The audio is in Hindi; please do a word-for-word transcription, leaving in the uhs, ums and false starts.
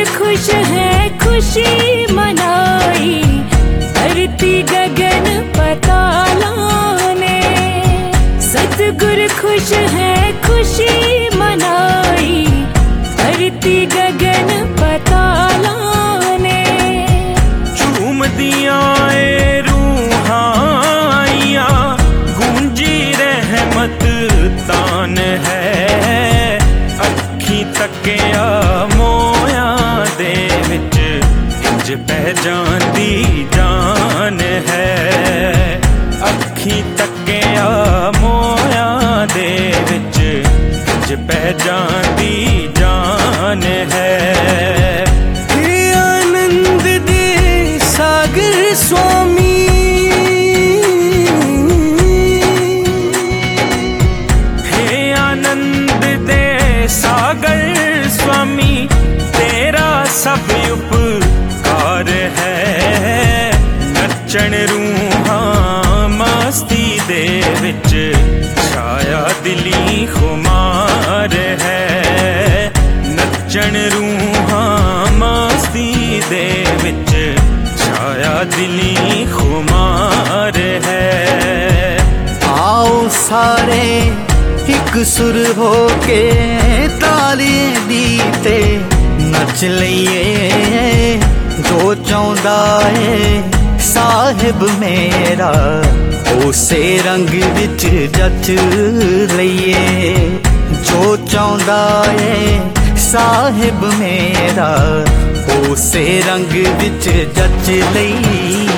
खुश है खुशी मनाई धरती गगन पतालों ने। सतगुरु खुश है खुशी मनाई धरती गगन पतालों ने। झूम दिया ए रूहां गूंजी रहमत तान है। अखी तकिया मोया दे विच इंज पहचानदी जान है। अखी तकिया मोया दे विच इंज पहचानदी जान है। हे आनंद दे सागर स्वामी, हे आनंद दे सागर स्वामी तेरा सब उपकार है। नचण रूहां मस्ती दे विच छाया दिली खुमार है। नचण रूहां मस्ती दे विच छाया दिली खुमार है। आओ सारे एक सुर हो के तालियां दी ते नच लईए। जो चाहुंदा है साहिब मेरा उसे रंग विच जच लईए। जो चाहुंदा है साहिब मेरा उसे रंग विच जच लईए।